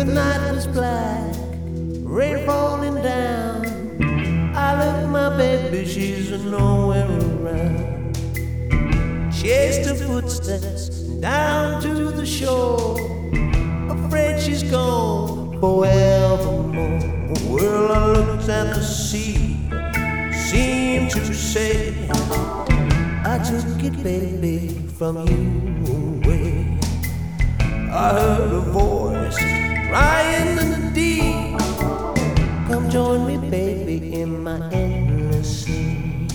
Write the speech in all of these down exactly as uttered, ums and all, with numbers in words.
night was black, rain falling down. I look at my baby, she's nowhere around. Chased her footsteps down to the shore, afraid she's gone forevermore. Well, I looked at the sea, seemed to say, I took it, baby, from you away. I heard a voice crying in the deep, come join me, baby, in my endless sleep.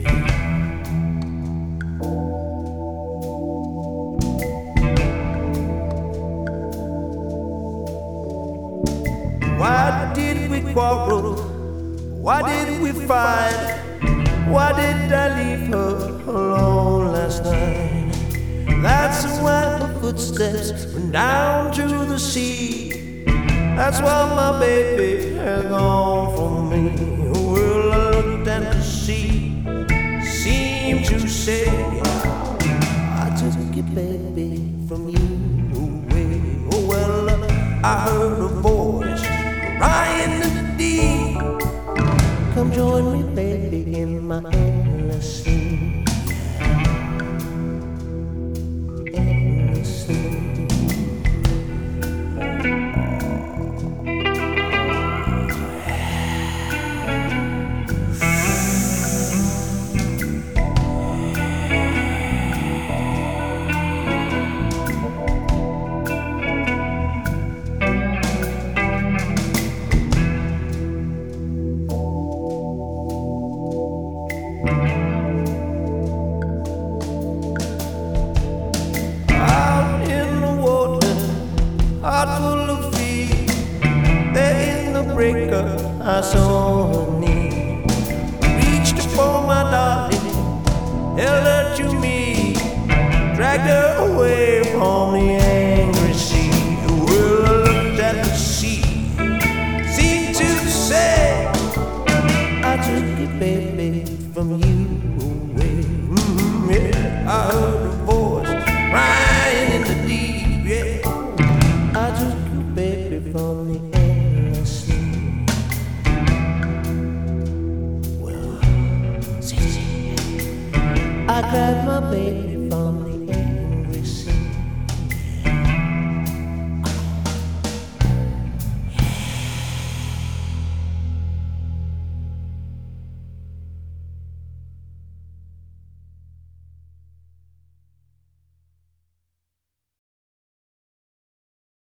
Why did we quarrel? Why did we fight? Why did I leave her alone last night? That's why her footsteps went down to the sea. That's why my baby has gone from me. Well, I looked at the sea, seemed to say, I took it, baby, from you away. Oh, well, I heard a voice crying in the deep, come join me, baby, in my endless sleep. Endless sleep. Heart full of fear, there in the breaker I saw her knee. Reached for my darling, held her to me, dragged her away from the angry sea. Well, I looked at the sea, seemed to say, I took it, baby, from you away. Mm-hmm, yeah. I heard a voice crying in the deep, yeah. I took you, baby, from the endless sleep. Well, see, see. I grabbed my baby